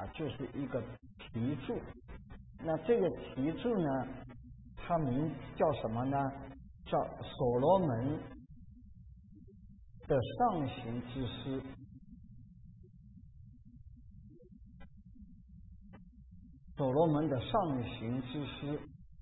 就是一个题注。那这个题注呢，它名叫什么呢？叫所罗门的上行之诗。所罗门的上行之诗。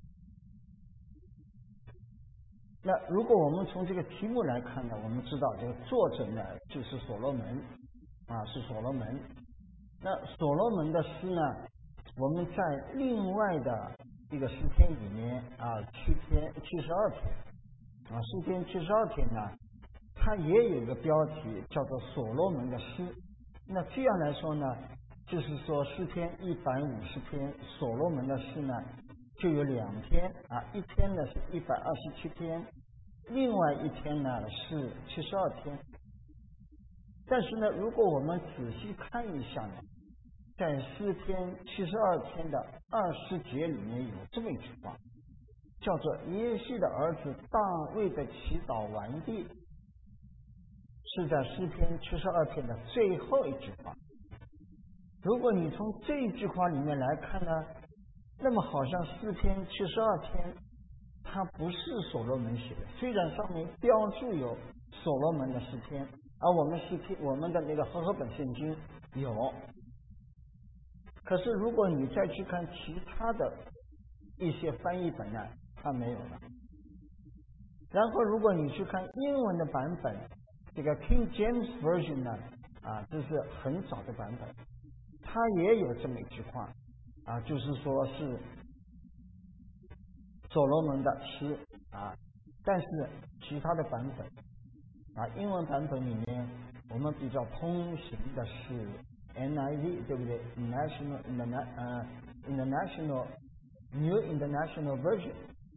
那如果我们从这个题目来看呢，我们知道这个作者呢就是所罗门是所罗门。那所罗门的诗呢，我们在另外的一个诗篇里面72篇诗篇72篇呢，它也有一个标题叫做所罗门的诗。那这样来说呢，就是说诗篇150篇所罗门的诗呢就有2篇一篇呢是127篇，另外一篇呢是72篇。但是呢，如果我们仔细看一下呢，在诗篇72篇的20节里面有这么一句话，叫做耶西的儿子大卫的祈祷完毕，是在诗篇72篇的最后一句话。如果你从这一句话里面来看呢，那么好像诗篇72篇它不是所罗门写的，虽然上面标注有所罗门的诗篇，而我们的那个和合本圣经有，可是如果你再去看其他的一些翻译本呢，它没有了。然后如果你去看英文的版本，这个 King James Version 呢这是很早的版本，它也有这么一句话就是说是所罗门的诗但是其他的版本英文版本里面我们比较通行的是 NIV， 对不对？ International New International Version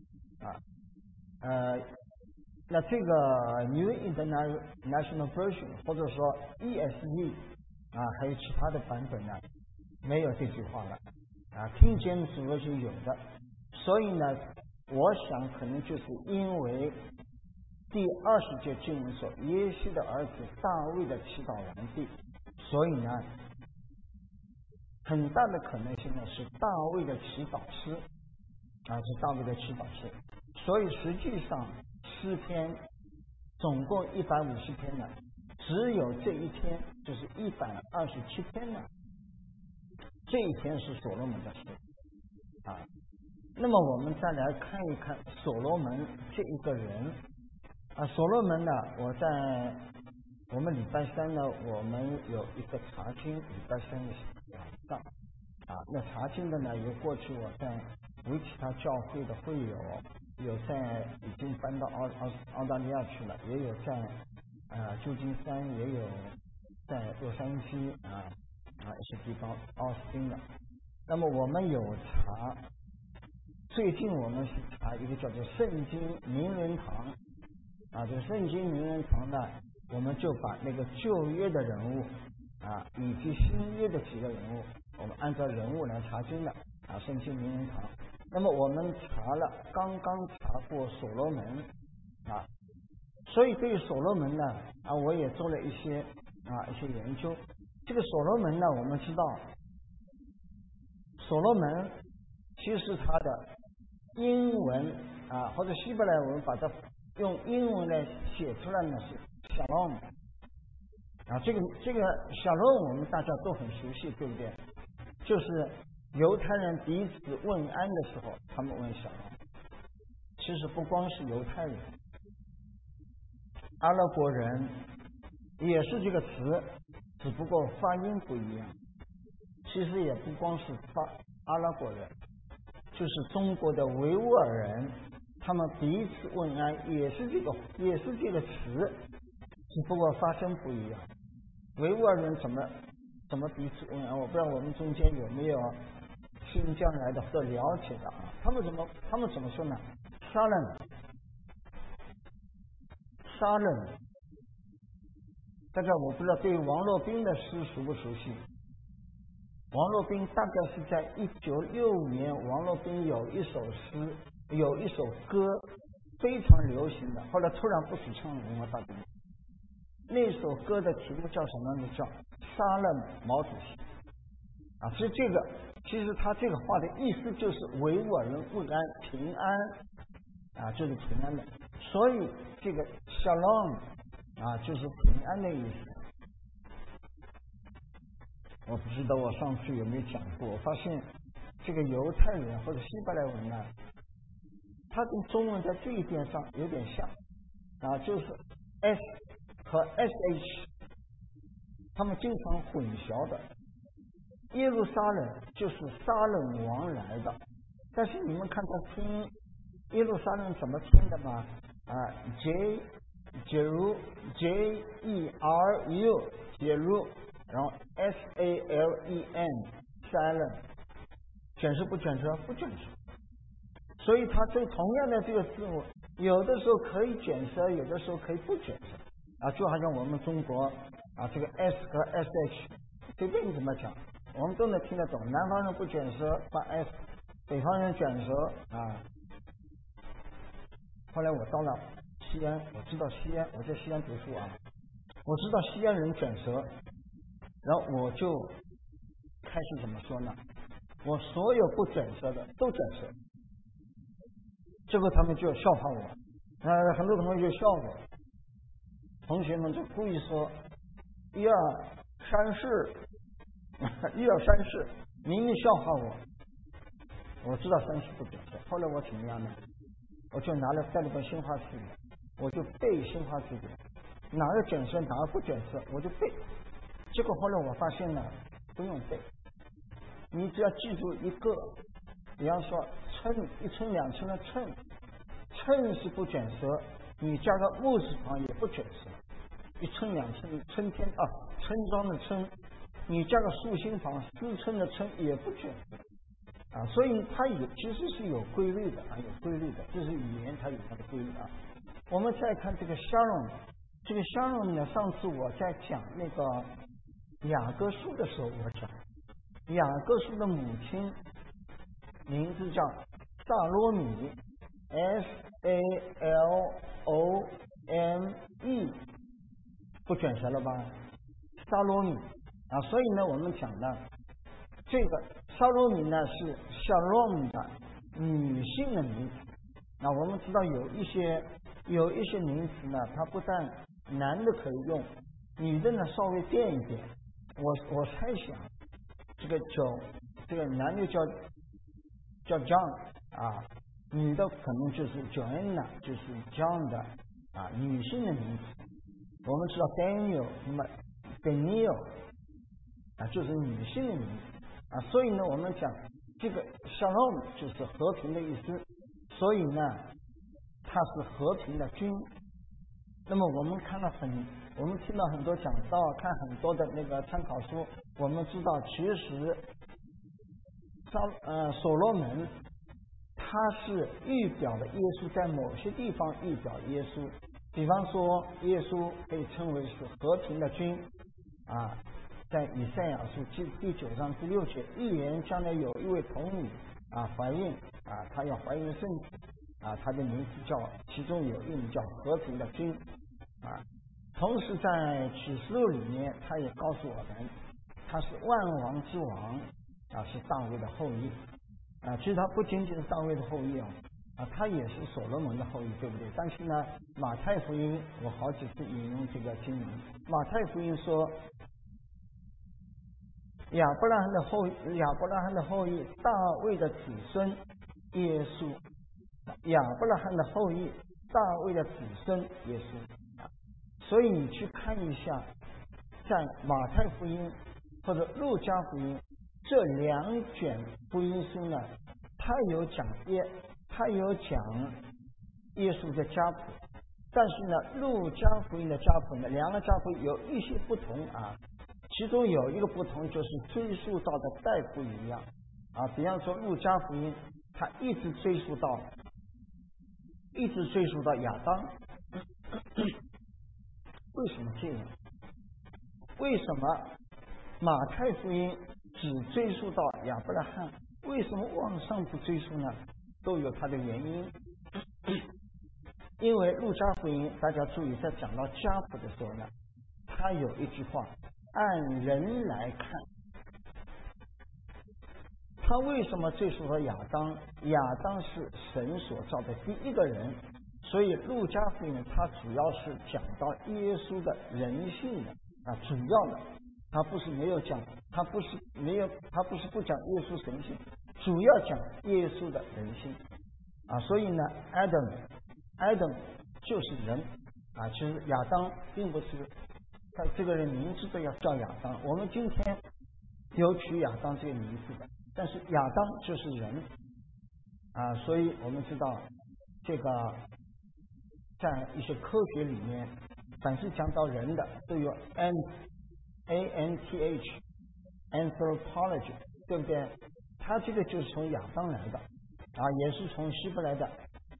那这个 New International Version 或者说 ESV 还有其他的版本呢没有这句话了King James Version 有的。所以呢，我想可能就是因为第20节经文说耶西的儿子大卫的祈祷完毕，所以呢很大的可能性呢是大卫的祈祷诗是大卫的祈祷诗。所以实际上诗篇总共150篇呢，只有这一篇就是127篇呢，这一篇是所罗门的诗那么我们再来看一看所罗门这一个人所罗门呢，我们礼拜三呢，我们有一个查经，礼拜三的晚上那查经的呢，有过去我在维其他教会的会友，有在已经搬到澳大利亚去了，也有在旧金山，也有在洛杉矶一些地方，奥斯汀的。那么我们有查，最近我们是查一个叫做圣经名人堂这个圣经名人堂呢，我们就把那个旧约的人物以及新约的几个人物，我们按照人物来查经的圣经名人堂。那么我们刚刚查过所罗门所以对于所罗门呢我也做了一些研究。这个所罗门呢，我们知道所罗门其实他的英文或者希伯来文把它用英文来写出来呢是 Shalom 这个 Shalom 我们大家都很熟悉，对不对？就是犹太人彼此问安的时候他们问 Shalom。 其实不光是犹太人，阿拉伯人也是这个词，只不过发音不一样。其实也不光是阿拉伯人，就是中国的维吾尔人，他们彼此问安也是这个词，只不过发声不一样。维吾尔人怎么彼此问安？我不知道我们中间有没有新疆来的或者了解的他们怎么说呢？沙冷。大家我不知道对王洛宾的诗熟不熟悉？王洛宾大概是在1965年，王洛宾有一首诗，有一首歌非常流行的，后来突然不许唱了，文化大革命。那首歌的题目叫什么呢？叫杀了毛主席。 其实他这个话的意思就是维吾尔人不安平安就是平安的，所以这个 shalom 就是平安的意思。我不知道我上次有没有讲过，我发现这个犹太人或者希伯来文呢，它跟中文在这一点上有点像就是 s 和 sh 他们经常混淆的。耶路撒冷就是撒冷王来的，但是你们看他拼耶路撒冷怎么拼的吗Jeru Jeru 然后 Salen Salem 卷舌不卷舌？不卷舌。所以它这同样的这个字母，有的时候可以卷舌，有的时候可以不卷舌就好像我们中国这个 S 和 SH 随便你怎么讲，我们都能听得懂。南方人不卷舌发 S， 北方人卷舌后来我到了西安，我知道西安，我在西安读书我知道西安人卷舌，然后我就开始怎么说呢？我所有不卷舌的都卷舌，这个他们就笑话我很多同学就笑我，同学们就故意说一二三四，明明笑话我。我知道三四不卷舌，后来我怎么样呢？我就带了本新华字典，我就背新华字典，哪个卷舌哪个不卷舌我就背。结果后来我发现呢，不用背，你只要记住一个，比方说称一称两称的称，称是不卷舌，你加个木字旁也不卷舌。一称两称，春天村庄的村，你加个竖心旁，思忖的忖也不卷舌所以它也其实是有规律的有规律的，这是语言它有它的规律我们再看这个 shalom， 这个 shalom 呢，上次我在讲那个雅各书的时候，我讲雅各书的母亲名字叫萨罗米 SALOME， 不卷舌了吧？萨罗米所以呢，我们讲呢，这个萨罗米呢是 shalom 的女性的名词。我们知道有一些名词呢，它不但男的可以用，女的呢稍微变一点。我猜想，这个男的叫 John 女的可能就是 Joanna， 就是 John 的女性的名词。我们知道 Daniel， 那么 Daniel 就是女性的名词所以呢，我们讲这个 Shalom 就是和平的意思，所以呢，它是和平的君。那么我们听到很多讲道，看很多的那个参考书，我们知道其实所罗门他是预表了耶稣，在某些地方预表耶稣，比方说耶稣被称为是和平的君在以赛亚书第9章第6节预言将来有一位童女怀孕她要怀孕生子她的名字其中有一名叫和平的君同时在启示录里面他也告诉我们，他是万王之王是大卫的后裔其实他不仅仅是大卫的后裔他也是所罗门的后裔，对不对？但是呢，马太福音我好几次引用这个经文，马太福音说亚伯拉罕的后裔大卫的子孙耶稣，亚伯拉罕的后裔大卫的子孙耶稣所以你去看一下，在马太福音或者路加福音这两卷福音书呢，它有讲耶稣的家谱，但是呢，路加福音的家谱呢，两个家谱有一些不同其中有一个不同就是追溯到的代不一样比方说路加福音它一直追溯到亚当为什么这样？为什么马太福音只追溯到亚伯拉罕？为什么往上不追溯呢？都有它的原因。因为路加福音大家注意，在讲到家谱的时候呢，他有一句话，按人来看他为什么这时候亚当？亚当是神所造的第一个人，所以路加福音它主要是讲到耶稣的人性的主要的，他不是没有讲，他不是不讲耶稣神性，主要讲耶稣的人性所以呢 Adam 就是人其实亚当并不是他这个人名字都要叫亚当，我们今天有取亚当这个名字的，但是亚当就是人所以我们知道这个在一些科学里面，凡是讲到人的都有 anthropology， 对不对？他这个就是从亚当来的也是从希伯来的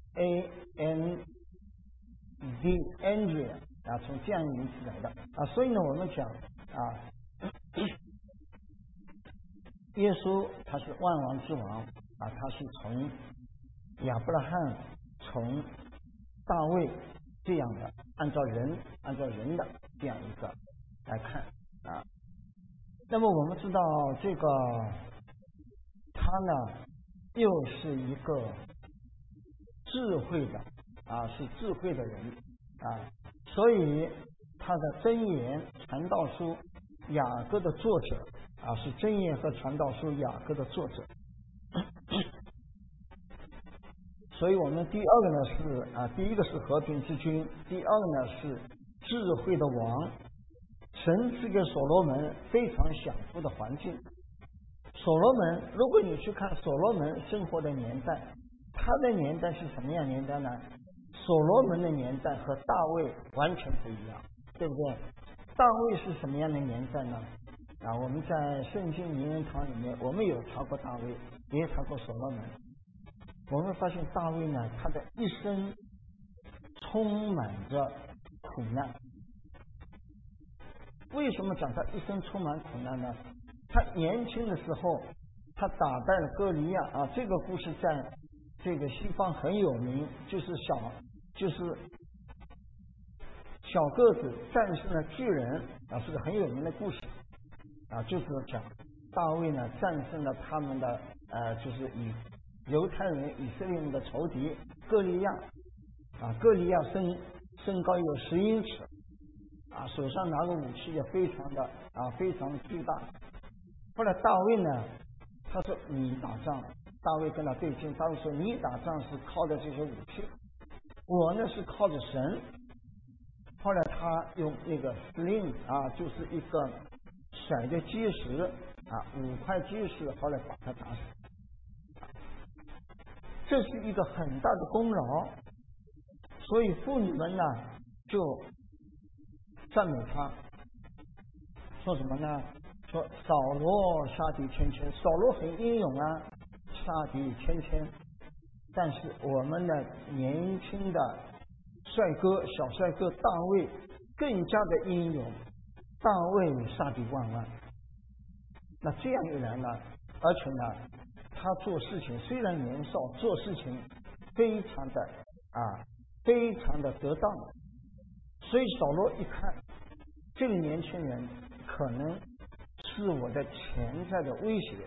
Andrea 从这样一个名字来的所以呢我们讲耶稣他是万王之王他是从亚伯拉罕从大卫这样的按照人的这样一个来看那么我们知道这个他呢又是一个智慧的是智慧的人所以他的箴言传道书雅各的作者是箴言和传道书雅各的作者所以我们第二个呢是第一个是和平之君，第二个呢是智慧的王。神赐给所罗门非常享福的环境。所罗门，如果你去看所罗门生活的年代，他的年代是什么样年代呢？所罗门的年代和大卫完全不一样，对不对？大卫是什么样的年代呢？我们在圣经名人堂里面，我们有查过大卫，也查过所罗门。我们发现大卫呢，他的一生充满着苦难。为什么讲他一生充满苦难呢？他年轻的时候，他打败了歌利亚这个故事在这个西方很有名，就是小个子战胜了巨人是个很有名的故事就是讲大卫呢战胜了他们的就是犹太人以色列人的仇敌歌利亚歌利亚身高有10英尺手上拿个武器也非常的非常巨大。后来大卫呢他说你打仗，大卫跟他对阵，大卫说你打仗是靠着这些武器，我呢是靠着神。后来他用那个 sling 就是一个甩的基石5块基石，后来把他打死。这是一个很大的功劳，所以妇女们呢就赞美他，说什么呢？说扫罗杀敌千千，扫罗很英勇杀敌千千，但是我们的年轻的帅哥小帅哥大卫更加的英勇，大卫杀敌万万。那这样一来呢，而且呢他做事情虽然年少，做事情非常的得当，所以扫罗一看这个年轻人可能是我的潜在的威胁，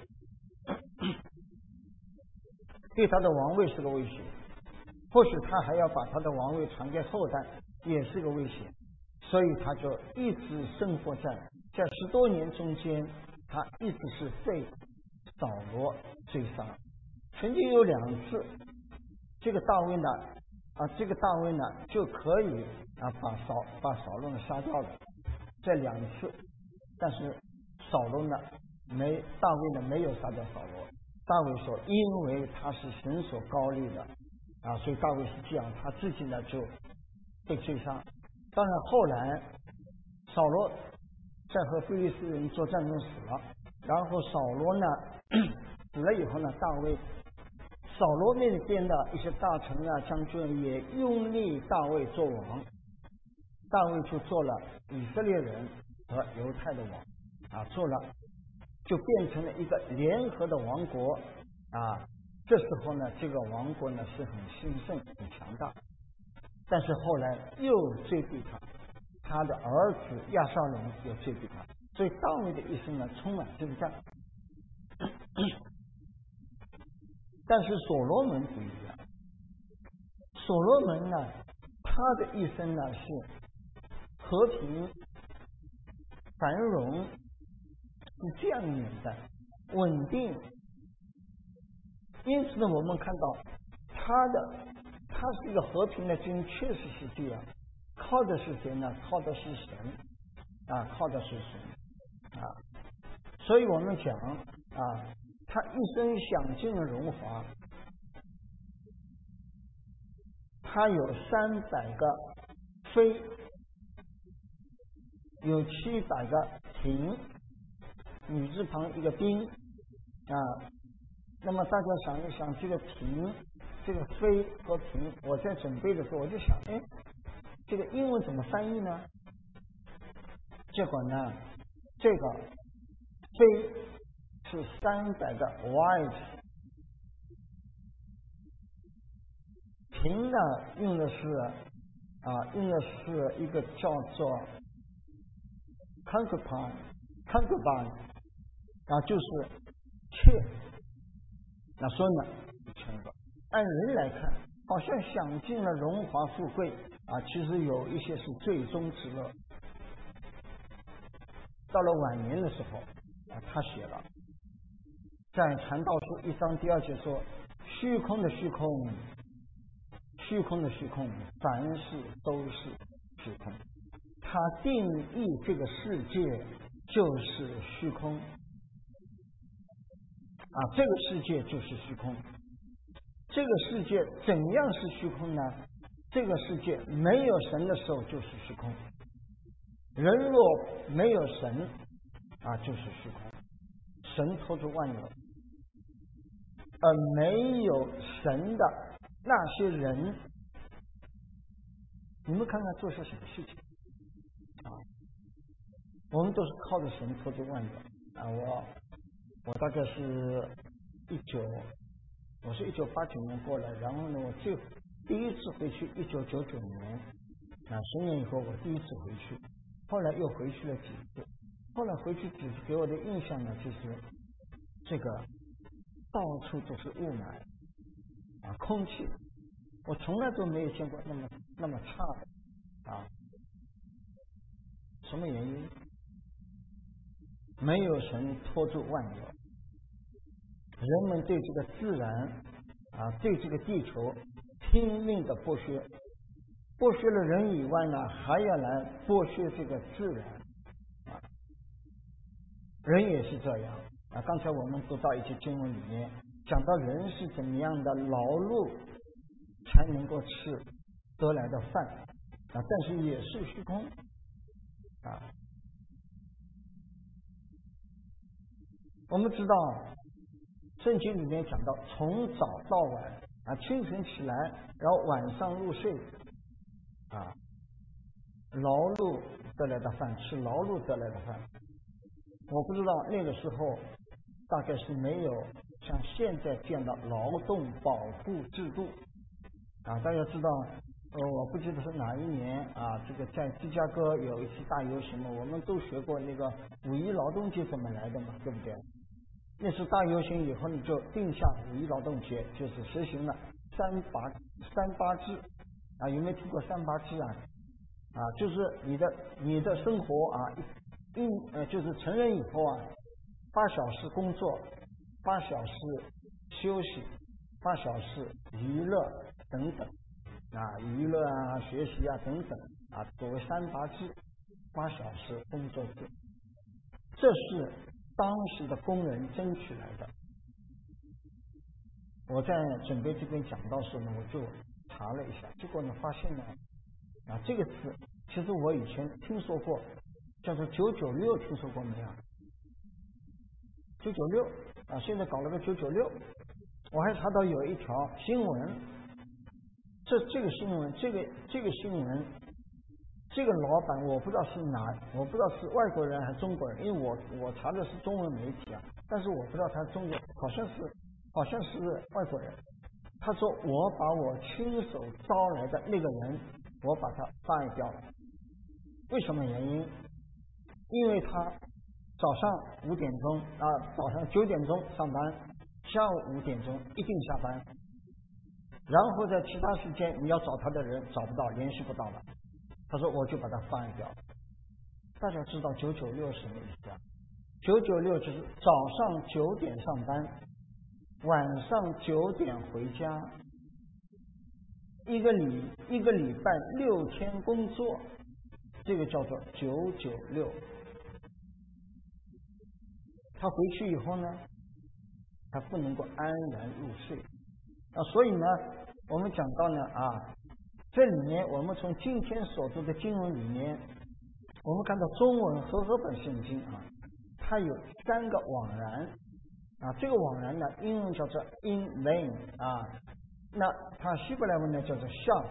对他的王位是个威胁，或许他还要把他的王位传给后代，也是个威胁，所以他就一直生活在10多年中间，他一直是被扫罗追杀。曾经有2次这个大卫呢就可以把扫罗杀掉了，这2次，但是扫罗呢大卫呢没有杀掉扫罗。大卫说因为他是神所高立的所以大卫是这样，他自己呢就被追杀。当然后来扫罗在和非利士人作战中死了，然后扫罗呢死了以后呢，扫罗那边的一些大臣将军也拥立大卫做王，大卫就做了以色列人和犹太的王就变成了一个联合的王国这时候呢这个王国呢是很兴盛很强大，但是后来又追逼他的儿子亚沙龙又追逼他，所以大卫的一生呢充满征战。 但是所罗门不一样，所罗门呢，他的一生呢是和平、繁荣，是这样的年代，稳定。因此呢，我们看到他是一个和平的君，确实是这样。靠的是谁呢？靠的是神啊，靠的是神啊。所以我们讲啊，他一生享尽了荣华，他有300个妃，有700个嫔，女字旁一个丁啊。那么大家想一想，这个嫔、这个妃和嫔，我在准备的时候我就想，这个英文怎么翻译呢？结果呢，这个妃是300个 wives， 嫔呢用的是一个叫做 concubine 啊，就是妾。那说呢，按人来看，好像享尽了荣华富贵啊，其实有一些是最终之乐。到了晚年的时候啊，他写了，在《传道书》1章第2节说：“虚空的虚空，虚空的虚空，凡事都是虚空。”他定义这个世界就是虚空啊，这个世界就是虚空。这个世界怎样是虚空呢？这个世界没有神的时候就是虚空。人若没有神啊，就是虚空。神托住万有，而没有神的那些人，你们看看做些什么事情啊？我们都是靠着神托住万有啊。我大概是1989年过来，然后呢，我第一次回去1999年啊，10年以后我第一次回去，后来又回去了几次。后来回去几次给我的印象呢，就是这个到处都是雾霾啊，空气我从来都没有见过那么差的啊。什么原因？没有神托住万有，人们对这个自然啊，对这个地球拼命的剥削，剥削了人以外呢，还要来剥削这个自然啊。人也是这样啊。刚才我们读到一些经文里面讲到人是怎么样的劳碌才能够吃得来的饭啊，但是也是虚空啊。我们知道圣经里面讲到，从早到晚啊，清晨起来，然后晚上入睡啊，劳碌得来的饭，吃劳碌得来的饭。我不知道那个时候大概是没有像现在这样的劳动保护制度啊。大家知道我不记得是哪一年啊，这个在芝加哥有一次大游行嘛，我们都学过那个5·1劳动节怎么来的嘛，对不对？那次大游行以后呢，就定下5·1劳动节，就是实行了3·8制啊。有没有听过3·8制啊？啊，就是你的生活啊，就是成人以后啊，8小时工作，8小时休息，8小时娱乐等等啊，娱乐啊、学习啊等等啊，作为3·8制，8小时工作制，这是当时的工人争取来的。我在准备这边讲到时呢，我就查了一下，结果呢发现呢啊，这个词其实我以前听说过，叫做996，听说过没有？996啊，现在搞了个996。我还查到有一条新闻，这个新闻，这个新闻，这个老板我不知道是外国人还是中国人，因为我查的是中文媒体啊，但是我不知道他中国，好像是外国人。他说我把我亲手招来的那个人，我把他fire掉了。为什么原因？因为他早上5点钟啊，早上9点钟上班下午5点钟一定下班，然后在其他时间你要找他的人找不到，联系不到了，他说我就把他放掉。大家知道996是什么意思啊？996就是早上9点上班，晚上9点回家，一个礼拜6天工作，这个叫做996。他回去以后呢，他不能够安然入睡所以呢，我们讲到呢这里面我们从今天所读的经文里面，我们看到中文和合本圣经它有3个枉然这个枉然呢，英文叫做 in vain 那它希伯来文呢叫做sham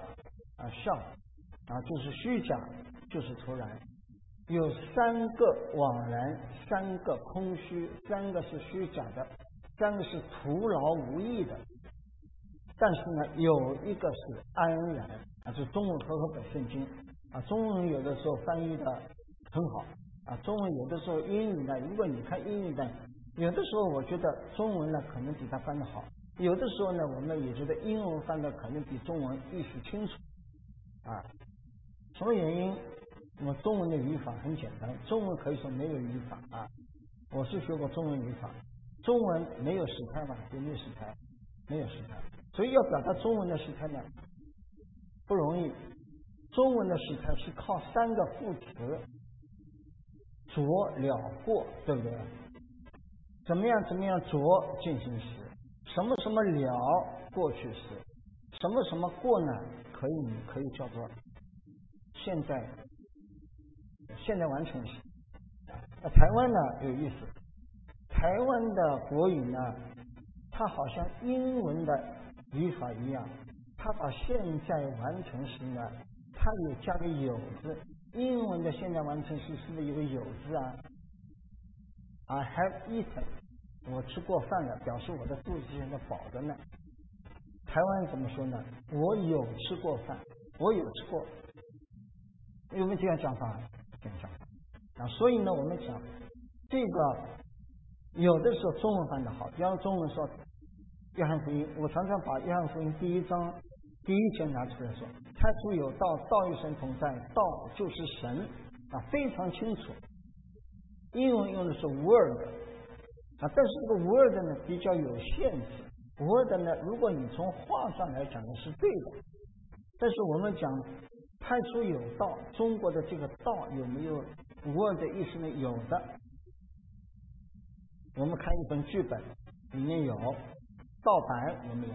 就是虚假，就是突然。有3个枉然，3个空虚，3个是虚假的，3个是徒劳无益的。但是呢，有一个是安然这中文和合本圣经中文有的时候翻译的很好中文有的时候英语呢，如果你看英语呢，有的时候我觉得中文呢可能比它翻得好，有的时候呢我们也觉得英文翻的可能比中文意思清楚什么原因？那么中文的语法很简单，中文可以说没有语法我是学过中文语法，中文没有时态嘛，有没有时态？没有时态，所以要表达中文的时态呢不容易。中文的时态是靠3个副词，着了过，对不对？怎么样着进行时，什么什么了过去时，什么什么过呢可以叫做现在完成时。台湾呢有意思，台湾的国语呢，它好像英文的语法一样，它把现在完成时呢，它有加个有字。英文的现在完成时是不是有个有字I have eaten， 我吃过饭了，表示我的肚子现在饱着呢。台湾怎么说呢？我有吃过饭，我有吃过，有没有这样讲法？这样讲法所以呢，我们讲这个有的时候中文翻得好，比方中文说约翰福音，我常常把约翰福音第1章第1节拿出来说，太初有道，道与神同在，道就是神非常清楚。英文用的是 word但是这个 word 呢比较有限制，word 呢如果你从话上来讲呢是对的，但是我们讲太初有道，中国的这个道有没有 word 的意思呢？有的。我们看一本剧本里面有道白，有没有？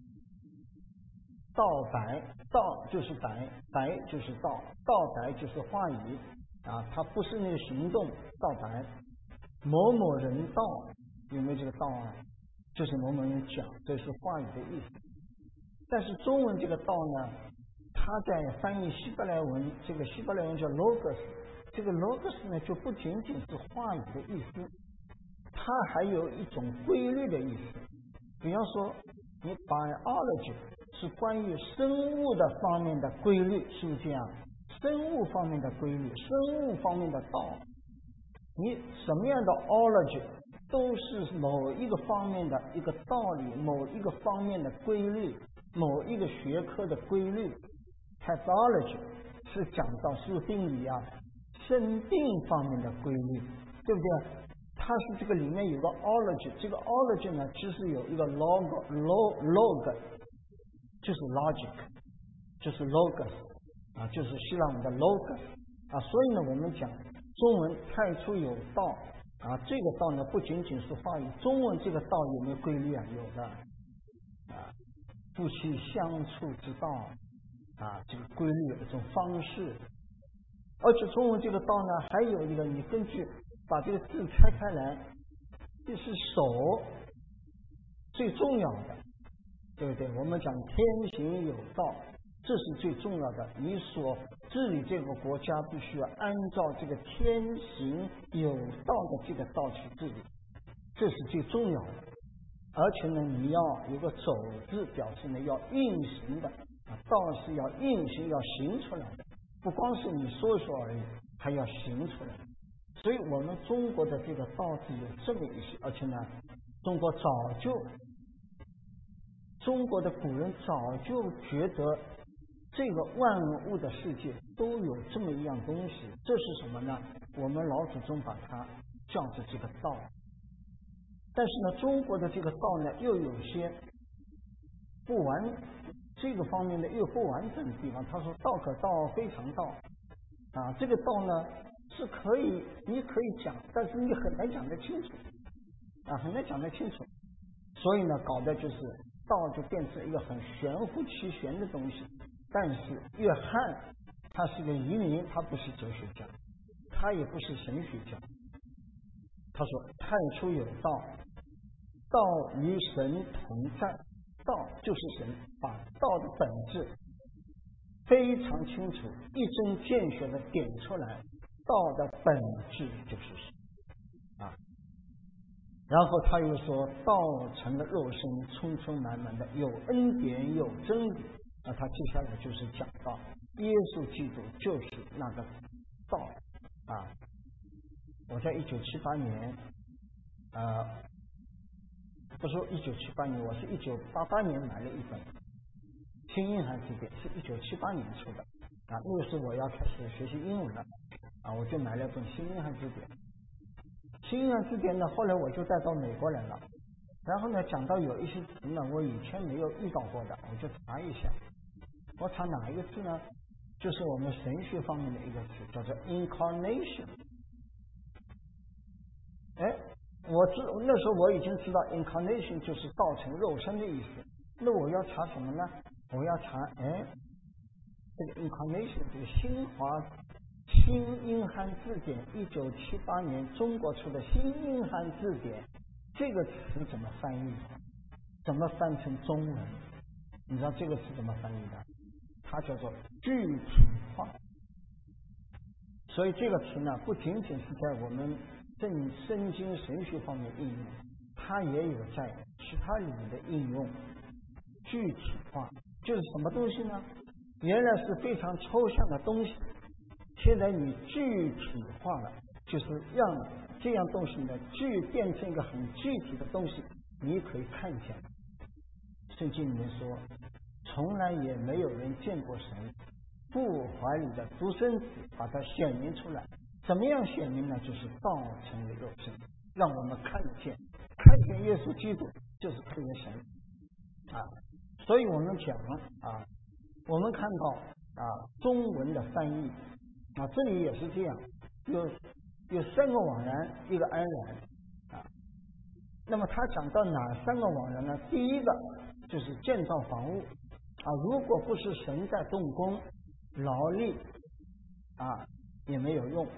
道白，道就是白，白就是道，道白就是话语它不是那个行动，道白。某某人道，有没有这个道就是某某人讲，这是话语的意思。但是中文这个道呢，它在翻译希伯来文，这个希伯来文叫 logos， 这个 logos 呢就不仅仅是话语的意思，它还有一种规律的意思。比方说你 biology 是关于生物的方面的规律，是不是这样？生物方面的规律，生物方面的道，你什么样的 ology 都是某一个方面的一个道理，某一个方面的规律，某一个学科的规律。 pathology 是讲到是病理生病方面的规律，对不对？它是这个里面有个 ology， 这个 ology 呢其实有一个 log 就是 logic， 就是 logos 就是希腊文的 logos 所以呢我们讲中文太初有道这个道呢不仅仅是话语，中文这个道有没有规律有的夫妻相处之道这个规律这种方式。而且中文这个道呢还有一个，你根据把这个字拆开来，这是手最重要的，对不对？我们讲天行有道，这是最重要的，你所治理这个国家必须要按照这个天行有道的这个道去治理，这是最重要的。而且呢你要有个走字，表示呢要运行的道是要运行要行出来的，不光是你说说而已，还要行出来。所以我们中国的这个道字有这么一些，而且呢中国的古人早就觉得这个万物的世界都有这么一样东西，这是什么呢？我们老祖宗把它叫做这个道。但是呢，中国的这个道呢，又有些不完，这个方面的又不完整的地方。他说道可道非常道啊，这个道呢是可以，你可以讲，但是你很难讲得清楚啊，很难讲得清楚。所以呢，搞的就是道就变成一个很玄乎其玄的东西。但是约翰他是个移民，他不是哲学家，他也不是神学家。他说太初有道，道与神同在，道就是神，把道的本质非常清楚，一针见血的点出来，道的本质就是神啊。然后他又说道成了肉身，充充满满的，有恩典有真理。那他接下来就是讲到耶稣基督就是那个道啊。我在1978年不是1978年，我是1988年买了一本新英汉字典，是1978年出的啊。那个时候我要开始学习英文了啊，我就买了一本新英汉字典。新英汉字典呢，后来我就带到美国来了。然后呢，讲到有一些词呢，我以前没有遇到过的，我就查一下。我查哪一个字呢？就是我们神学方面的一个词，叫做 incarnation。那时候我已经知道 incarnation 就是道成肉身的意思。那我要查什么呢？我要查这个 incarnation， 这个新英汉字典1978年中国出的新英汉字典，这个词怎么翻译？怎么翻成中文？你知道这个词怎么翻译的？它叫做具体化。所以这个词呢，不仅仅是在我们圣经神学方面应用，它也有在其他领域的应用。具体化就是什么东西呢？原来是非常抽象的东西，现在你具体化了，就是让这样东西呢变成一个很具体的东西，你可以看见。圣经里面说，从来也没有人见过神，父怀里的独生子把它显明出来。怎么样显明呢？就是道成为肉身，让我们看见耶稣基督就是这个神啊。所以我们讲啊，我们看到中文的翻译啊，这里也是这样，有三个枉然，一个安然啊。那么他讲到哪三个枉然呢？第一个就是建造房屋啊，如果不是神在动工，劳力也没有用。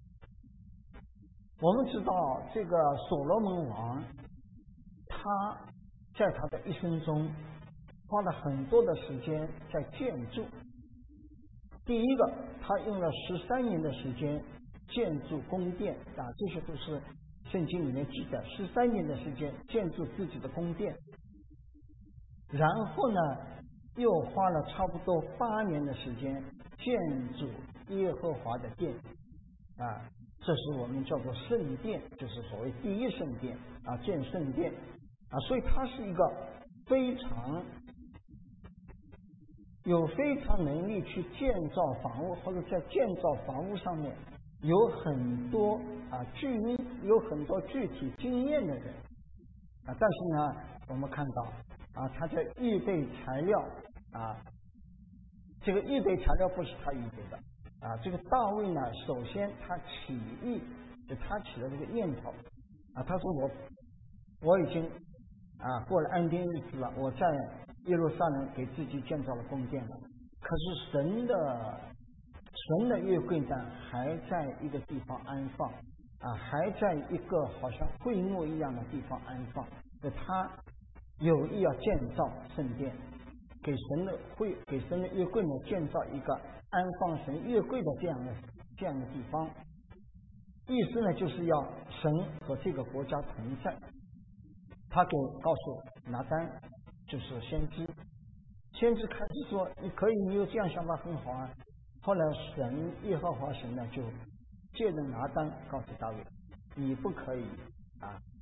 我们知道这个所罗门王，他在他的一生中花了很多的时间在建筑。第一个，他用了13年的时间建筑宫殿啊，这些都是圣经里面记载，13年的时间建筑自己的宫殿。然后呢，又花了差不多8年的时间建筑耶和华的殿啊，这是我们叫做圣殿，就是所谓第一圣殿啊，建圣殿啊。所以他是一个非常能力去建造房屋，或者在建造房屋上面有很多有很多具体经验的人啊。但是呢，我们看到他在预备材料这个预备材料不是他预备的这个大卫呢，首先他起了这个念头他说我已经过了安定日子了，我在耶路撒冷给自己建造了宫殿了。可是神的约柜呢，还在一个地方安放还在一个好像会幕一样的地方安放。他有意要建造圣殿，给神的约柜呢建造一个安放神约柜的这样的地方。意思呢，就是要神和这个国家同在。他告诉拿单，就是先知开始说你有这样想法很好啊。后来耶和华神呢就借着拿单告诉大卫，你不可以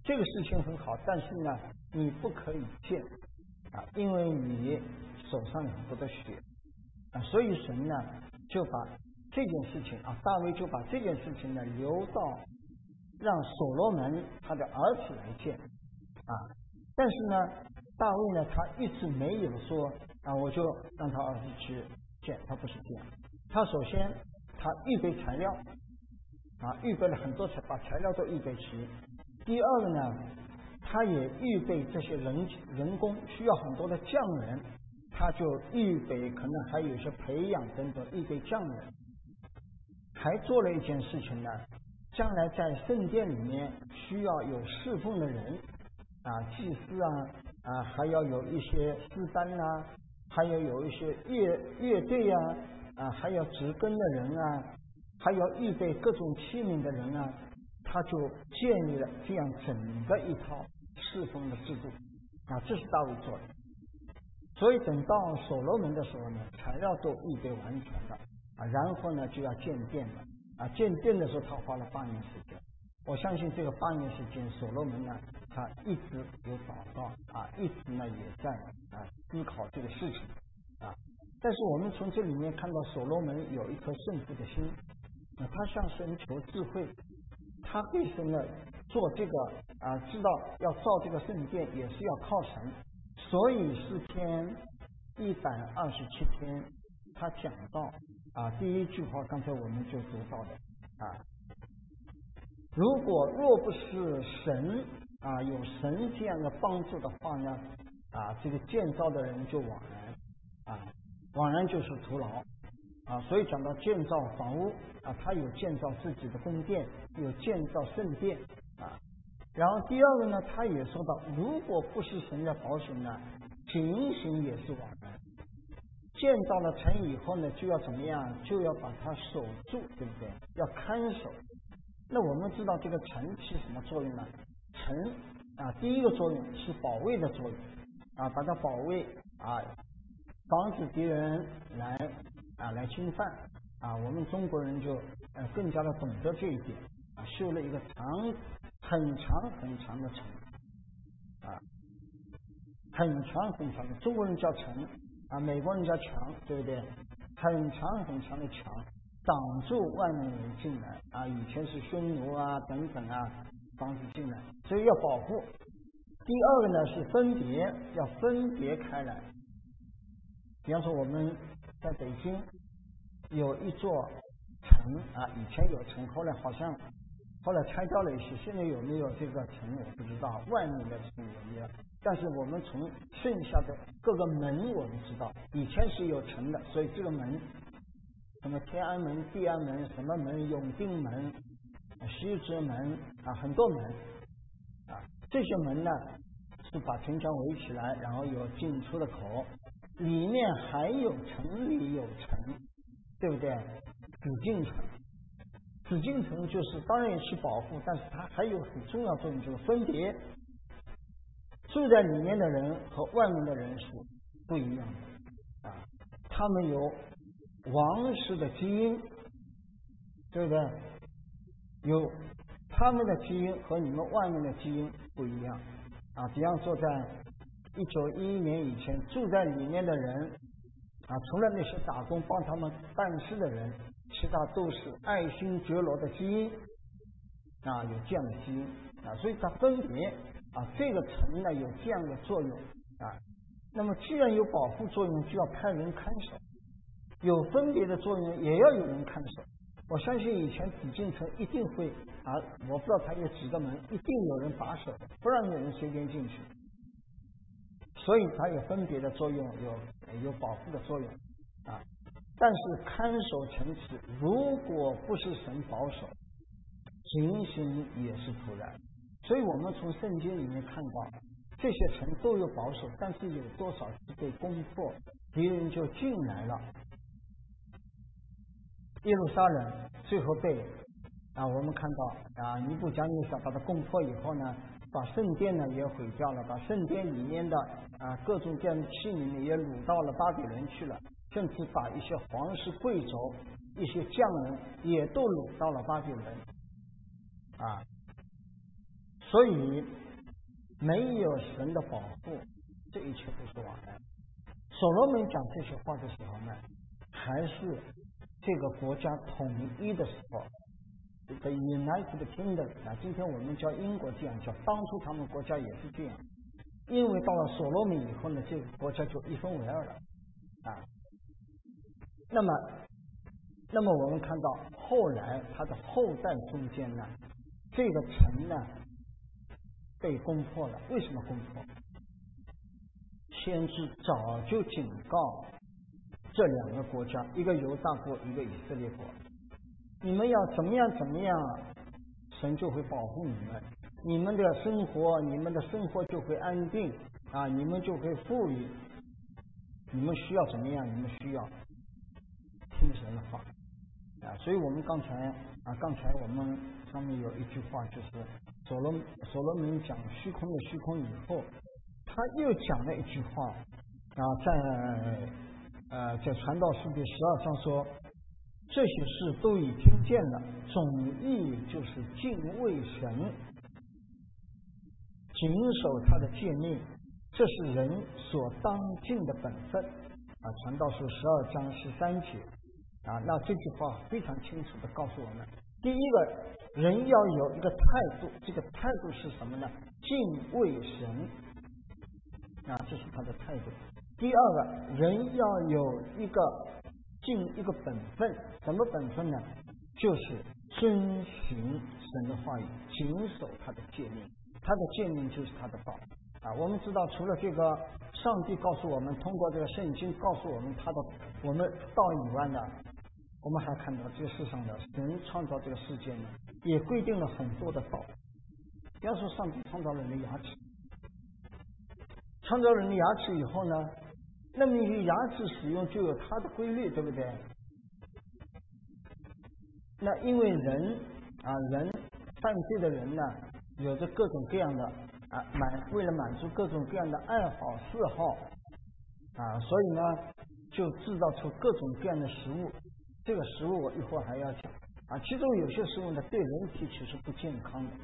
这个事情很好，但是呢，你不可以见啊，因为你手上有很多的血啊，所以神呢就把这件事情啊，大卫就把这件事情呢留到让所罗门他的儿子来见啊，但是呢，大卫呢他一直没有说啊，我就让他儿子去见，他不是这样，他首先他预备材料啊，预备了很多把材料都预备齐。第二个呢，他也预备这些人工需要很多的匠人，他就预备可能还有一些培养等等，预备匠人。还做了一件事情呢，将来在圣殿里面需要有侍奉的人啊，祭司啊，还要有一些诗班啊，还要有一些乐队啊，还要植根的人啊，还要预备各种器皿的人啊，他就建立了这样整个一套侍奉的制度啊，这是大卫做的。所以等到所罗门的时候呢，材料都预备完全了啊，然后呢就要建殿了啊，建殿的时候他花了8年时间。我相信这个8年时间，所罗门呢他一直有祷告啊，一直呢也在思考这个事情啊。但是我们从这里面看到所罗门有一颗顺服的心啊，他向神求智慧，他为什么做这个啊？知道要造这个圣殿也是要靠神，所以诗篇127篇他讲到啊，第一句话刚才我们就读到的啊，如果若不是神啊，有神这样的帮助的话呢啊，这个建造的人就枉然啊，枉然就是徒劳啊。所以讲到建造房屋啊，他有建造自己的宫殿，有建造圣殿啊。然后第二个呢，他也说到，如果不是神的保守呢，警醒也是枉然。建造了城以后呢，就要怎么样？就要把它守住，对不对？要看守。那我们知道这个城起什么作用呢？城啊，第一个作用是保卫的作用啊，把它保卫啊，防止敌人来侵犯啊。我们中国人就更加的懂得这一点啊，修了一个很长的城啊，很长的，中国人叫城啊，美国人叫墙，对不对？很长的墙，挡住外面人进来啊，以前是匈奴啊等等啊，防止进来，所以要保护。第二个呢是分别，要分别开来。比方说我们在北京有一座城啊，以前有城，后来拆掉了一些，现在有没有这个城我不知道，外面的城有没有？但是我们从剩下的各个门我们知道，以前是有城的，所以这个门，什么天安门、地安门、什么门、永定门、西直门啊，很多门啊，这些门呢是把城墙围起来，然后有进出的口，里面还有城里有城，对不对？紫禁城就是当然也是保护，但是它还有很重要作用，就是分别住在里面的人和外面的人是不一样的啊，他们有王室的基因，对不对？有他们的基因和你们外面的基因不一样啊。比方说在1911年以前住在里面的人啊，除了那些打工帮他们办事的人，其他都是爱新觉罗的基因啊，有这样的基因啊，所以它分别啊，这个城呢有这样的作用啊。那么既然有保护作用，就要派人看守；有分别的作用，也要有人看守。我相信以前紫禁城一定会啊，我不知道它有几个门，一定有人把守，不让有人随便进去。所以它有分别的作用，有保护的作用啊。但是看守城池，如果不是神保守，警醒也是徒然。所以我们从圣经里面看到，这些城都有保守，但是有多少是被攻破，敌人就进来了。耶路撒冷最后被我们看到尼布甲尼撒把它攻破以后呢，把圣殿呢也毁掉了，把圣殿里面的各种各样的器皿呢也掳到了巴比伦去了，甚至把一些皇室贵族、一些匠人也都掳到了巴比伦啊。所以没有神的保护，这一切都是枉然。所罗门讲这些话的时候呢，还是这个国家统一的时候的 United Kingdom 今天我们叫英国这样叫，当初他们国家也是这样，因为到了所罗门以后呢，这个国家就一分为二了那么我们看到后来他的后代中间呢，这个城呢被攻破了。为什么攻破？先知早就警告这两个国家，一个犹大国，一个以色列国，你们要怎么样，神就会保护你们，你们的生活就会安定你们就会富裕。你们需要怎么样？你们需要听神的话所以我们刚才我们上面有一句话，就是所罗门讲虚空的虚空以后，他又讲了一句话在传道书第12章说，这些事都已听见了，总意就是敬畏神，谨守他的诫命，这是人所当尽的本分传道书12章13节那这句话非常清楚地告诉我们，第一个人要有一个态度，这个态度是什么呢？敬畏神这是他的态度。第二个人要有一个本分，什么本分呢？就是遵行神的话语，谨守他的诫命，他的诫命就是他的道我们知道除了这个上帝告诉我们，通过这个圣经告诉我们我们道以外呢，我们还看到这个世上的神创造这个世界呢，也规定了很多的道。比方说上帝创造人的牙齿，创造人的牙齿以后呢，那么你牙齿使用就有它的规律，对不对？那因为人犯罪的人呢，有着各种各样的为了满足各种各样的爱好嗜好所以呢就制造出各种各样的食物。这个食物我一会儿还要讲其中有些食物呢对人体其实不健康的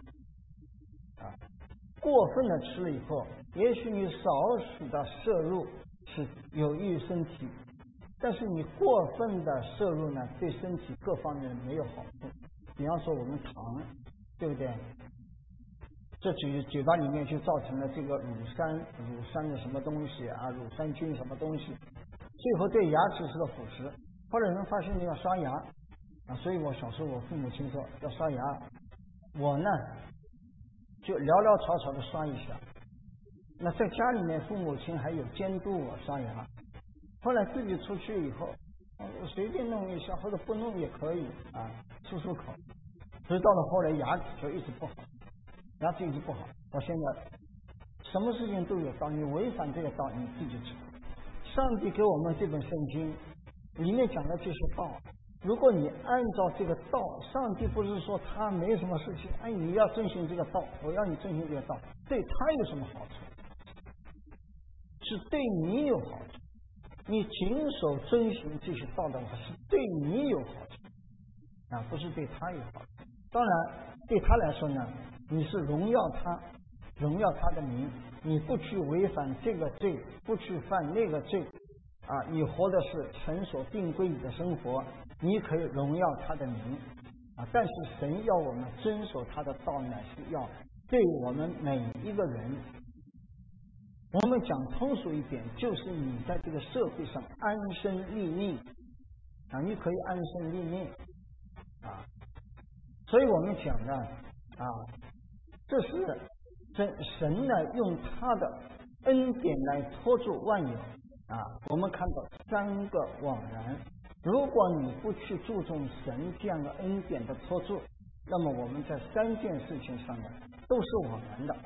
过分的吃了以后，也许你少许的摄入是有益于身体，但是你过分的摄入呢，对身体各方面没有好处。比方说我们糖，对不对？这嘴巴里面就造成了这个乳酸的什么东西乳酸菌什么东西，最后对牙齿是个腐蚀。后来人发现你要刷牙所以我小时候我父母亲说要刷牙，我呢就潦潦草草的刷一下。那在家里面父母亲还有监督我刷牙，后来自己出去以后我随便弄一下或者不弄也可以漱口，所以到了后来牙齿就一直不好，到现在什么事情都有道，你违反这个道你自己知道。上帝给我们这本圣经里面讲的就是道，如果你按照这个道，上帝不是说他没什么事情你要遵循这个道，我要你遵循这个道，对他有什么好处？是对你有好处。你谨守遵循这些道的话，是对你有好处不是对他有好处。当然对他来说呢，你是荣耀他的名，你不去违反这个罪，不去犯那个罪你活的是神所定规你的生活，你可以荣耀他的名但是神要我们遵守他的道乃是要对我们每一个人，我们讲通俗一点，就是你在这个社会上安身立命你可以安身立命所以我们讲呢这是神呢用他的恩典来托住万有我们看到3个枉然。如果你不去注重神这样的恩典的托住，那么我们在3件事情上面都是枉然的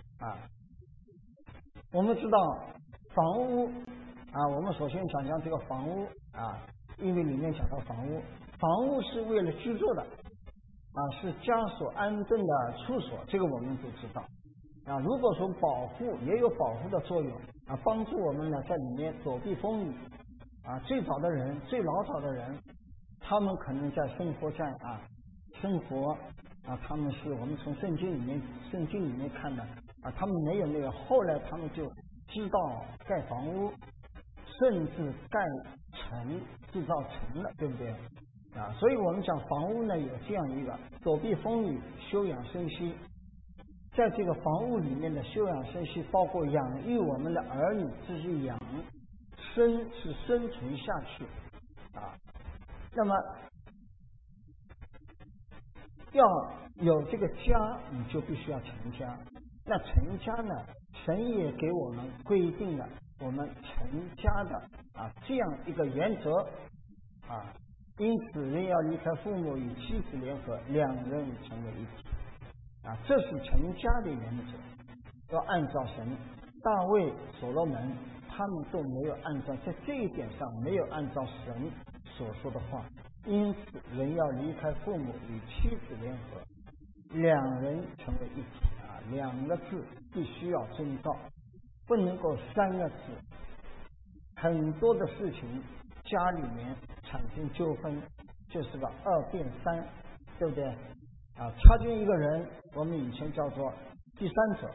我们知道房屋我们首先讲这个房屋因为里面讲到房屋是为了居住的是家所安顿的处所，这个我们都知道如果说保护也有保护的作用帮助我们呢在里面躲避风雨最早的人最老早的人，他们可能在生活他们是我们从圣经里面看的， 他们没有那个，后来他们就知道盖房屋，甚至盖城，制造城了，对不对？所以我们讲房屋呢，有这样一个躲避风雨、休养生息。在这个房屋里面的休养生息，包括养育我们的儿女，这是养生，是生存下去那么要有这个家，你就必须要成家。那成家呢，神也给我们规定了我们成家的这样一个原则因此人要离开父母，与妻子联合，两人成为一体这是成家的原则，要按照神。大卫、所罗门他们都没有按照，在这一点上没有按照神所说的话，因此人要离开父母，与妻子联合，两人成为一体两个字必须要遵照，不能够三个字。很多的事情家里面产生纠纷，就是个2变3，对不对插进一个人，我们以前叫做第三者，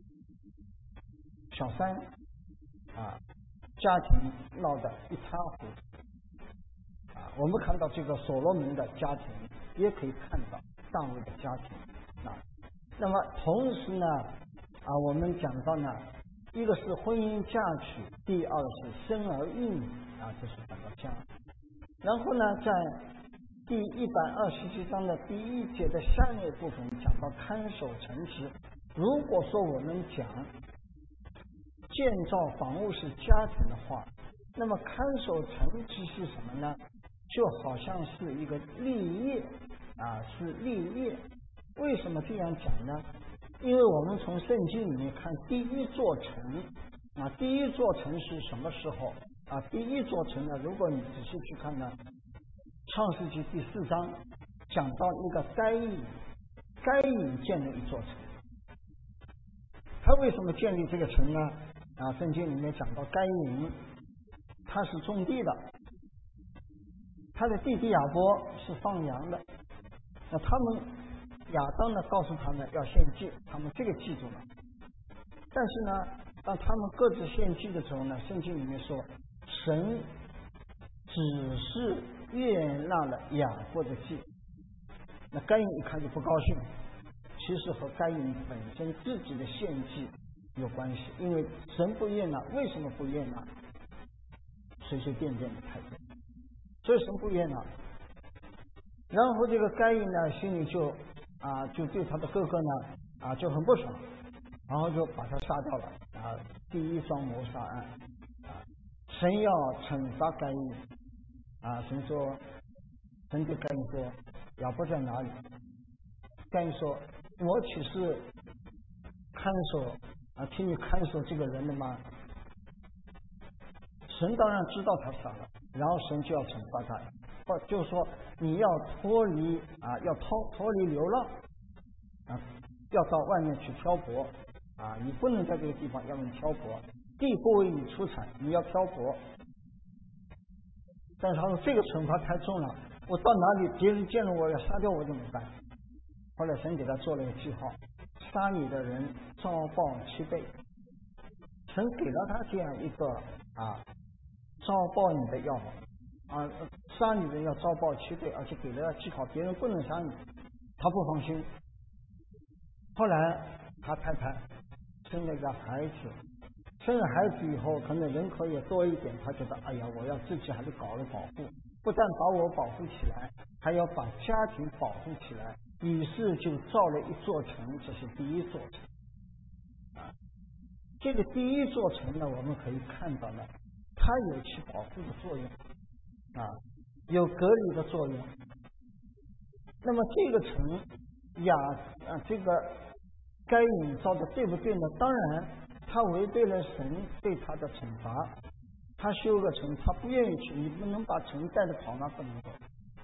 小三家庭闹得一塌糊涂我们看到这个所罗门的家庭，也可以看到大卫的家庭那么同时呢我们讲到呢，一个是婚姻嫁娶，第二是生儿育女这是讲到家。然后呢，在第127章的第1节的下面部分讲到看守城池。如果说我们讲建造房屋是家庭的话，那么看守城池是什么呢？就好像是一个立业是立业。为什么这样讲呢？因为我们从圣经里面看，第一座城第一座城是什么时候第一座城呢，如果你仔细去看呢，创世纪第4章讲到一个该隐建了一座城。他为什么建立这个城呢？圣经里面讲到该隐他是种地的，他的弟弟亚伯是放羊的。那他们亚当呢告诉他们要献祭，他们这个记住了。但是呢，当他们各自献祭的时候呢，圣经里面说神只是悦纳了雅各的祭。那该隐一看就不高兴，其实和该隐本身自己的献祭有关系，因为神不悦纳。为什么不悦纳？随随便便的态度，所以神不悦纳。然后这个该隐呢心里就对他的哥哥呢就很不爽，然后就把他杀掉了第一桩谋杀案神要惩罚该隐神对该隐说亚伯在哪里？该隐说我岂是看守替你看守这个人的吗？神当然知道他傻了，然后神就要惩罚他，就是说你要脱离要脱离流浪要到外面去漂泊你不能在这个地方要你漂泊，地不为你出产，你要漂泊。但是他说这个惩罚太重了，我到哪里别人见了我要杀掉我怎么办？后来神给他做了一个记号，杀你的人遭报7倍。神给了他这样一个遭报你的要杀你的人要遭报7倍，而且给了记号，别人不能杀你，他不放心。后来他太太生了一个孩子，生了孩子以后可能人口也多一点，他觉得哎呀，我要自己还是搞了保护，不但把我保护起来，还要把家庭保护起来，于是就造了一座城，这是第一座城这个第一座城呢，我们可以看到呢，它有起保护的作用有隔离的作用。那么这个城这个该隐造的对不对呢？当然他违背了神对他的惩罚，他修个城他不愿意去，你不能把城带着跑，那不能走。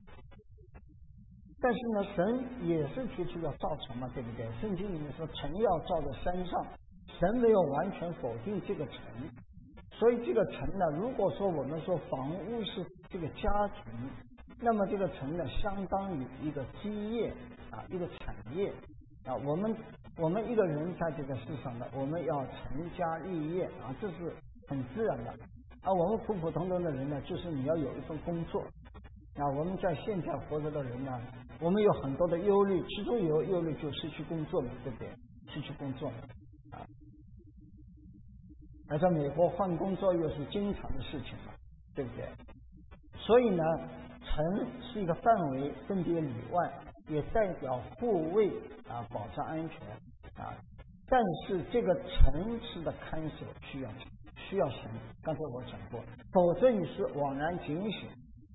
但是呢，神也是提出要造城嘛，对不对？圣经里面说城要造在山上，神没有完全否定这个城。所以这个城呢，如果说我们说房屋是这个家庭，那么这个城呢相当于一个基业一个产业我们我们一个人在这个世上的，我们要成家立业啊，这是很自然的。我们普普通通的人呢，就是你要有一份工作。我们在现在活着的人呢，我们有很多的忧虑，其中有忧虑就失去工作了，对不对？失去工作而在美国换工作又是经常的事情了，对不对？所以呢，城是一个范围分别里外，也代表护卫保障安全但是这个城市的看守需要神，刚才我讲过，否则你是枉然警醒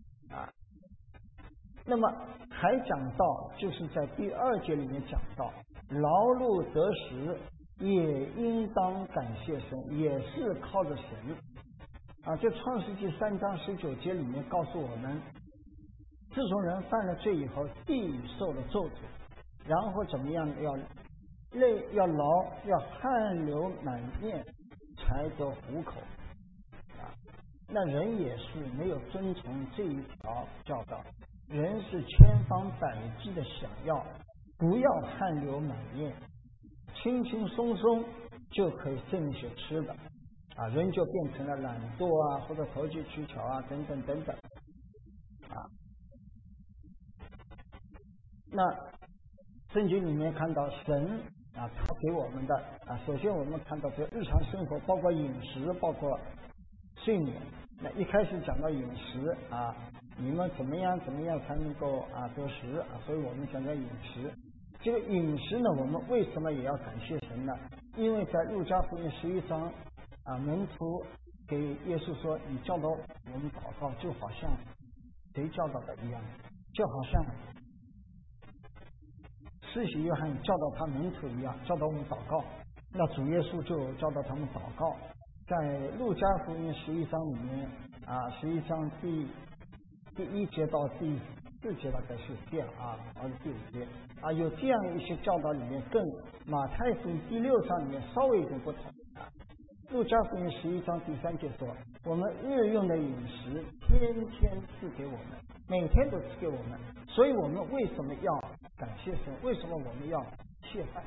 那么还讲到，就是在第2节里面讲到，劳碌得时也应当感谢神，也是靠着神这创世纪3章19节里面告诉我们，自从人犯了罪以后，地受了咒诅，然后怎么样，要劳，要汗流满面才得糊口那人也是没有遵从这一条教导，人是千方百计的想要不要汗流满面，轻轻松松就可以挣一些吃的人就变成了懒惰或者投机取巧等等等等那圣经里面看到神他给我们的首先我们看到这日常生活，包括饮食，包括睡眠。那一开始讲到饮食你们怎么样才能够得食所以我们讲到饮食。这个饮食呢，我们为什么也要感谢神呢？因为在路加福音11章门徒给耶稣说，你教导我们祷告，就好像谁教导的一样，就好像施洗约翰教导他门徒一样，教导我们祷告。那主耶稣就教导他们祷告，在路加福音11章里面11章第1节到第4节，大概是这样还是第5节有这样一些教导里面，跟马太福音第6章里面稍微有点不同路加福音11章第3节说，我们日用的饮食天天赐给我们，每天都赐给我们，所以我们为什么要感谢神？为什么我们要谢饭？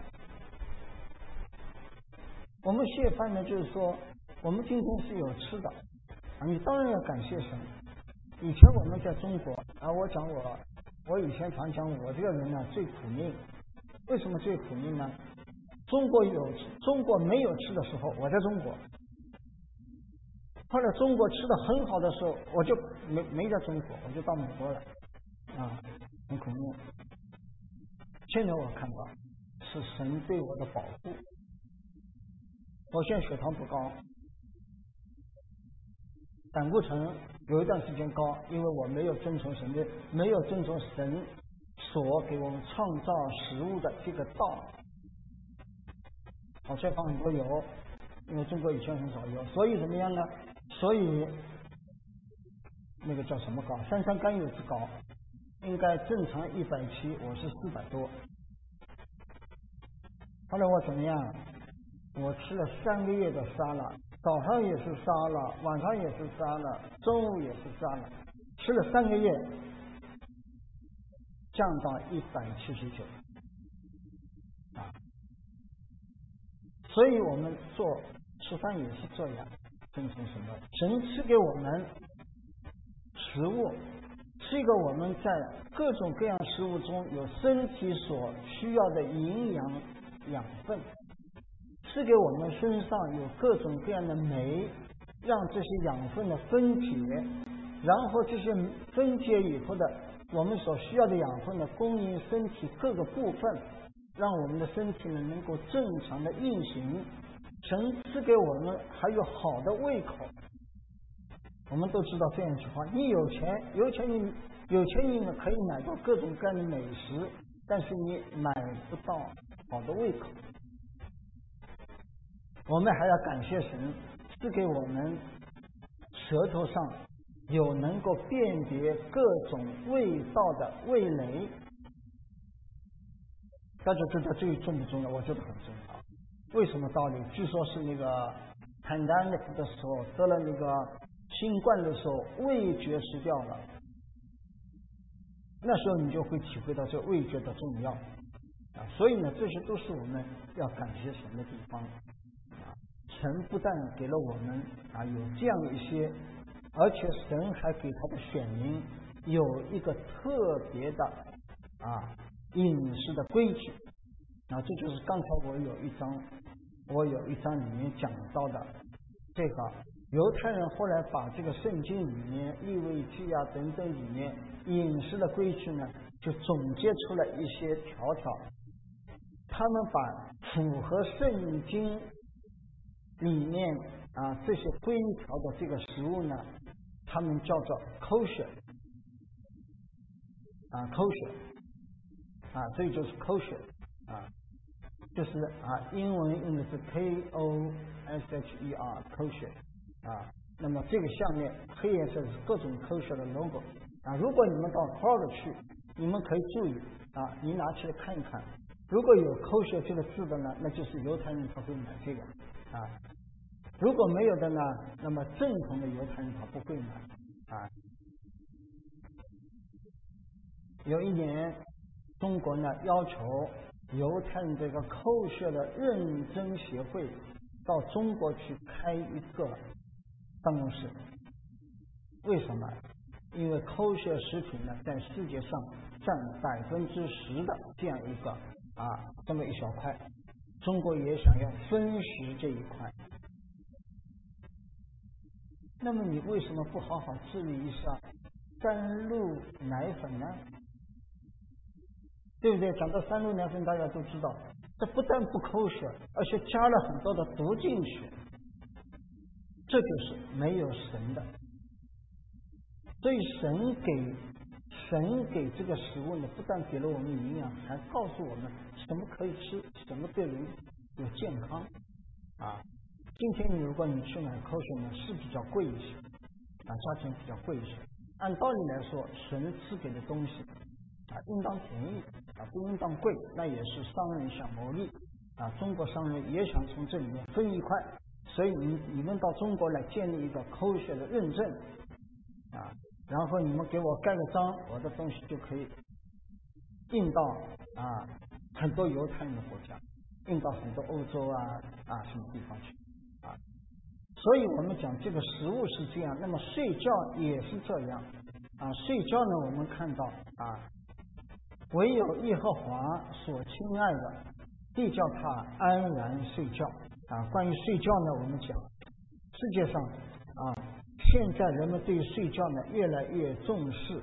我们谢饭呢，就是说我们今天是有吃的你当然要感谢神。以前我们在中国我以前常讲，我这个人呢最苦命。为什么最苦命呢？中国没有吃的时候，我在中国；后来中国吃的很好的时候，我就没在中国，我就到美国了很苦命。现在我看到是神对我的保护。我现在血糖不高，胆固醇有一段时间高，因为我没有遵从神所给我们创造食物的这个道。好，再放很多油，因为中国以前很少油，所以怎么样呢？所以那个叫什么高？三酸甘油酯高，应该正常170，我是400多。后来我怎么样？我吃了3个月的沙拉，早上也是沙拉，晚上也是沙拉，中午也是沙拉，吃了3个月，降到179所以我们吃饭也是这样，遵从什么？神赐给我们食物，是一个我们在各种各样食物中有身体所需要的营养养分，赐给我们身上有各种各样的酶，让这些养分的分解，然后这些分解以后的我们所需要的养分的供应身体各个部分，让我们的身体呢能够正常的运行。神赐给我们还有好的胃口。我们都知道这样一句话，你有钱你可以买到各种各样的美食，但是你买不到好的胃口。我们还要感谢神赐给我们舌头上有能够辨别各种味道的味蕾。大家知道这个重不重要？我觉得很重要。为什么道理？据说是那个pandemic的时候，得了那个新冠的时候，味觉失掉了，那时候你就会体会到这味觉的重要。 所以呢，这些都是我们要感谢神的地方。神不但给了我们有这样一些，而且神还给他的选民有一个特别的饮食的规矩。这就是刚才我有一章里面讲到的这个犹太人后来把这个圣经里面利未记等等里面饮食的规矩呢，就总结出了一些条条。他们把符合圣经里面这些规条的这个食物呢，他们叫做 kosher 这就是 kosher 就是英文用的是 KOSHER kosher 那么这个下面黑颜色是各种 kosher 的 logo 如果你们到 Kroger 去，你们可以注意你拿起来看一看，如果有 kosher 这个字的呢，那就是犹太人他会买这个如果没有的呢，那么正统的犹太人他不会买有一年中国呢要求犹太人这个kosher的认证协会到中国去开一个办公室。为什么？因为kosher食品呢在世界上占10%的这样一个这么一小块，中国也想要分食这一块。那么你为什么不好好治理一下三鹿奶粉呢？对不对？讲到三鹿奶粉，大家都知道，这不但不kosher，而且加了很多的毒进去，这就是没有神的。所以神给这个食物呢，不但给了我们营养，还告诉我们什么可以吃，什么对人有健康今天如果你去买kosher呢，是比较贵一些价钱比较贵一些。按道理来说，神赐给的东西应当便宜不应当贵，那也是商人想牟利中国商人也想从这里面分一块，所以你们到中国来建立一个kosher的认证然后你们给我盖个章，我的东西就可以运到很多犹太人的国家，运到很多欧洲什么地方去所以我们讲这个食物是这样，那么睡觉也是这样睡觉呢，我们看到唯有耶和华所亲爱的，必叫他安然睡觉关于睡觉呢，我们讲世界上现在人们对睡觉呢越来越重视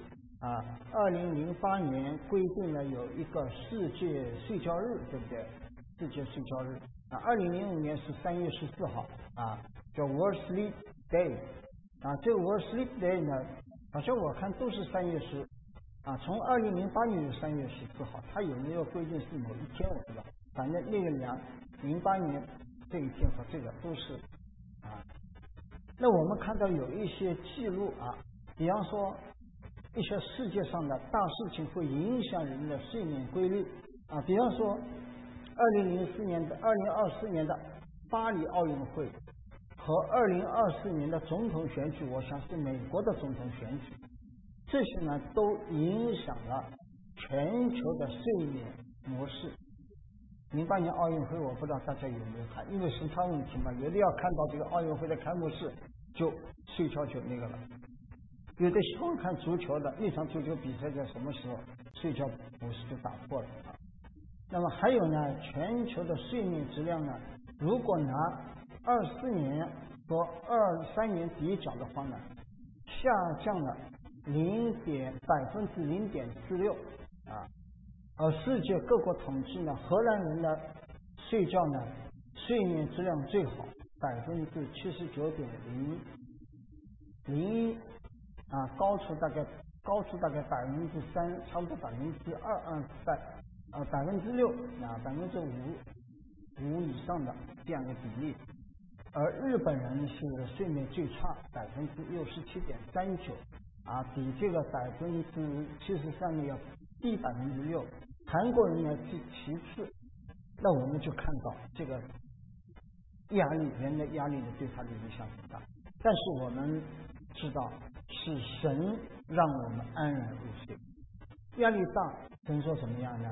2008年规定了有一个世界睡觉日，对不对？世界睡觉日2005年是3月14号叫 World Sleep Day 这个 World Sleep Day 呢，好像我看都是3月10从2008年的3月14号，它有没有规定是某一天我不知道，反正那个08年这一天和这个都是那我们看到有一些记录比方说一些世界上的大事情会影响人的睡眠规律比方说2024年的巴黎奥运会和2024年的总统选举，我想是美国的总统选举，这些呢都影响了全球的睡眠模式。08年奥运会我不知道大家有没有看，因为时差问题嘛，有的要看到这个奥运会的开幕式就睡觉就那个了，有的喜欢看足球的，那场足球比赛在什么时候睡觉模式就打破了那么还有呢，全球的睡眠质量呢，如果拿24年和23年比较的话呢，下降了0.46%而世界各国统计呢，荷兰人的睡觉呢，睡眠质量最好，79.01%高出大概3%，差不多2%，6%，5%以上的这样一个比例。而日本人是睡眠最差，67.39%比这个73%呢要低6%。韩国人呢是其次。那我们就看到这个人的压力呢对他的影响很大。但是我们知道是神让我们安然入睡。压力大，神说什么样呢？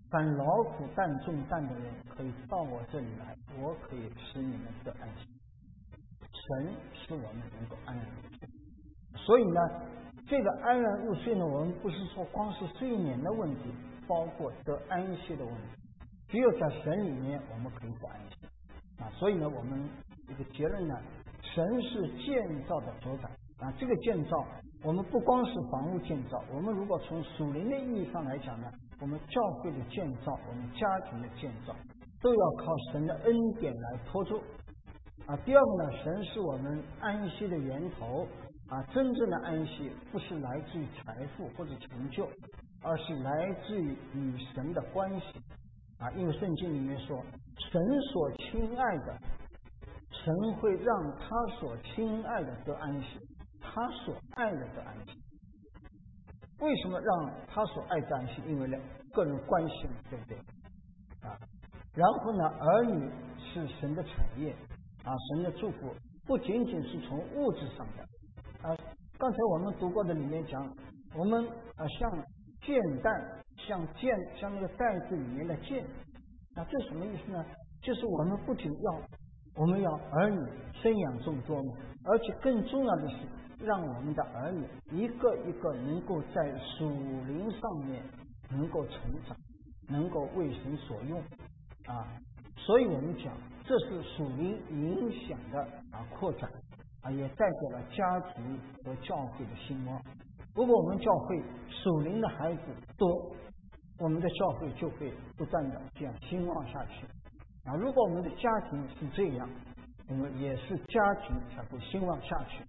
凡劳苦担重担的人，可以到我这里来，我可以使你们得安息。神使我们能够安然入睡。所以呢，这个安然入睡呢，我们不是说光是睡眠的问题，包括得安息的问题。只有在神里面，我们可以得安息所以呢，我们这个结论呢，神是建造的主宰这个建造，我们不光是房屋建造，我们如果从属灵的意义上来讲呢，我们教会的建造，我们家庭的建造，都要靠神的恩典来托住第二个呢，神是我们安息的源头真正的安息不是来自于财富或者成就，而是来自于与神的关系因为圣经里面说，神所亲爱的，神会让他所亲爱的得安息，他所爱的得安息。为什么让他所爱得安息？因为个人关系嘛，对不对然后呢，儿女是神的产业神的祝福不仅仅是从物质上的刚才我们读过的里面讲，我们像箭袋，像那个袋子里面的箭这什么意思呢？就是我们不仅我们要儿女生养众多嘛，而且更重要的是让我们的儿女一个一个能够在属灵上面能够成长，能够为神所用所以我们讲这是属灵影响的扩展也代表了家庭和教会的兴旺。如果我们教会属灵的孩子多，我们的教会就会不断的这样兴旺下去如果我们的家庭是这样，我们也是家庭才会兴旺下去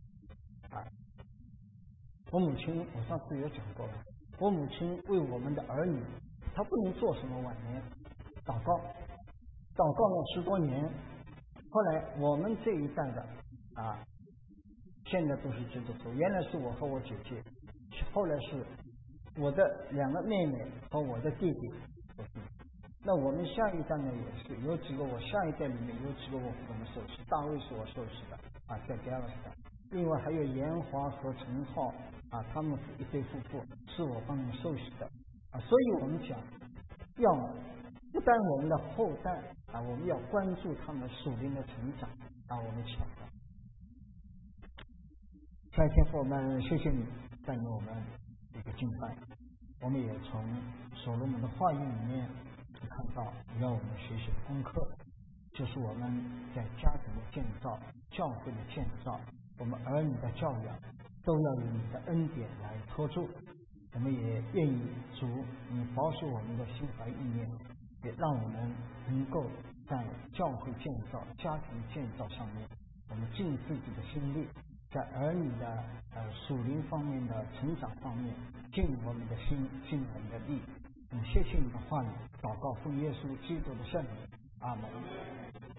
我母亲，我上次也讲过了，我母亲为我们的儿女，她不能做什么晚年祷告了10多年，后来我们这一代的现在都是基督徒，原来是我和我姐姐，后来是我的2个妹妹和我的弟弟。那我们下一代呢，也是有几个，我下一代里面有几个我们受洗，大卫是我受洗的在第2个时代，另外还有严华和陈浩他们是一对夫妇，是我帮他们受洗的所以我们讲要不但我们的后代我们要关注他们属灵的成长我们祷告。在天父，我们谢谢你带领我们一个敬拜，我们也从所罗门的话语里面看到让我们学习的功课，就是我们在家庭的建造、教会的建造、我们儿女的教养，都要有你的恩典来托住。我们也愿意主你保守我们的心怀意念，也让我们能够在教会建造、家庭建造上面，我们尽自己的心力，在儿女的属灵方面的成长方面，尽我们的心，尽我们的力。谢谢你的话语，祷告奉耶稣基督的圣名，阿门。